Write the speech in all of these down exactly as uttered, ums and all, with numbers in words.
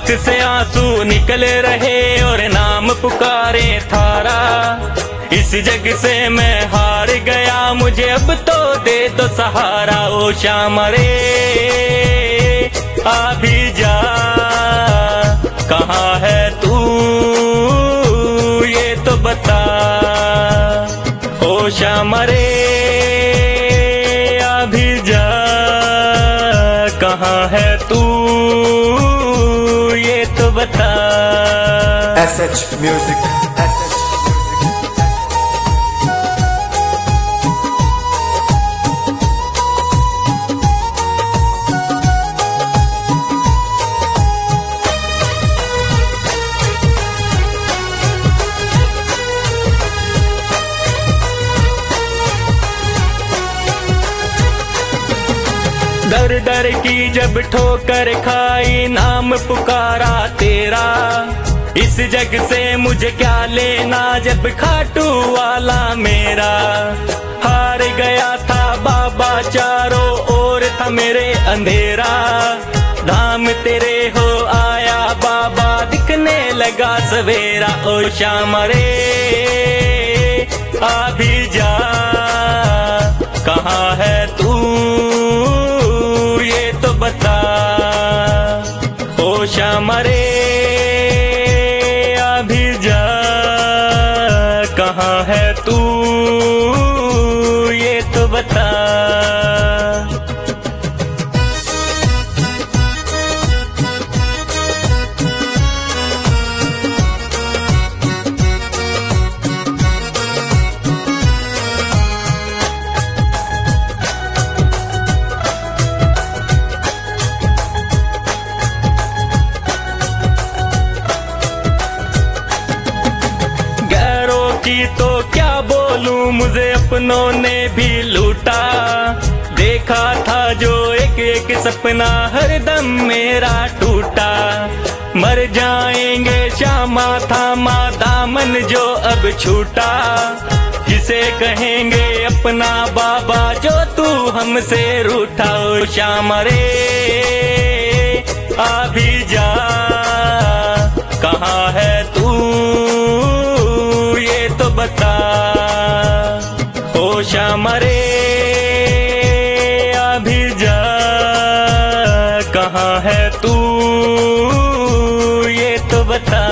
आंख से आंसू निकले रहे और नाम पुकारे थारा। इस जग से मैं हार गया, मुझे अब तो दे दो सहारा। ओ श्याम रे आ भी जा, कहाँ है तू ये तो बता। ओ श्याम रे आ भी जा, कहाँ है तू ये तो बता। S H music. डर डर की जब ठोकर खाई, नाम पुकारा तेरा। इस जग से मुझे क्या लेना जब खाटू वाला मेरा। हार गया था बाबा, चारों ओर था मेरे अंधेरा। धाम तेरे हो आया बाबा, दिखने लगा सवेरा। ओ श्याम रे आ भी जा, कहाँ है तू ये तो बता। ओ श्याम रे आ भी जा, कहाँ है तू ये तो बता। की तो क्या बोलूं, मुझे अपनों ने भी लूटा। देखा था जो एक एक सपना हरदम मेरा टूटा। मर जाएंगे श्यामा थामा दामन जो अब छूटा। किसे कहेंगे अपना बाबा जो तू हमसे रूठा। ओ श्याम रे आ भी जा, कहाँ है तू ये तो बता। ओ श्याम रे आ भी जा, कहाँ है तू ये तो बता।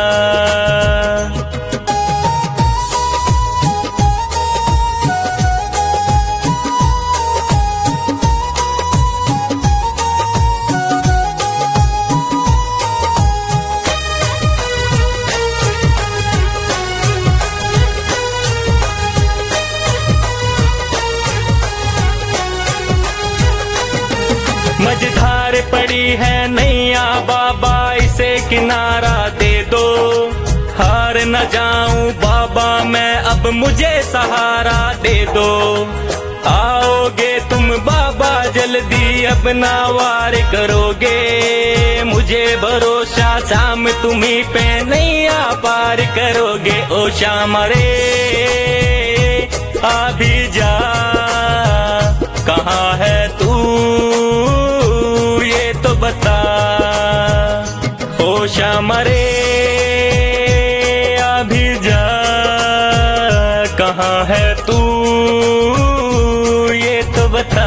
मझधार पड़ी है नैया बाबा, इसे किनारा दे दो। हार न जाऊं बाबा मैं, अब मुझे सहारा दे दो। आओगे तुम बाबा जल्दी, अब ना वार करोगे। मुझे भरोसा शाम तुम्ही पे नैया पार करोगे। ओ श्याम रे आ भी जा, कहाँ है तू ये तो बता। ओ श्याम रे आ भी जा, कहाँ है तू ये तो बता।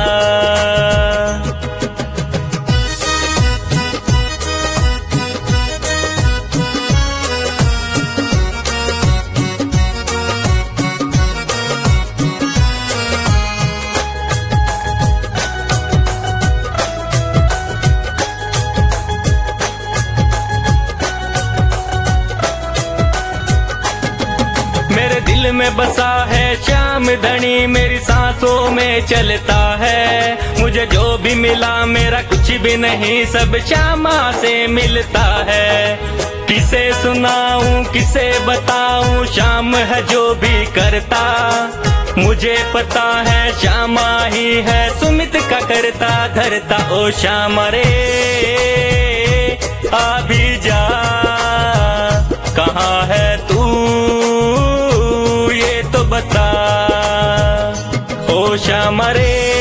मेरे दिल में बसा है श्याम धनी, मेरी सांसों में चलता है। मुझे जो भी मिला मेरा कुछ भी नहीं, सब श्यामा से मिलता है। किसे सुनाऊं किसे बताऊं, श्याम है जो भी करता। मुझे पता है श्यामा ही है सुमित का करता धरता। ओ श्याम रे आ भी जा, कहाँ है तू ये तो बता। ओ श्याम रे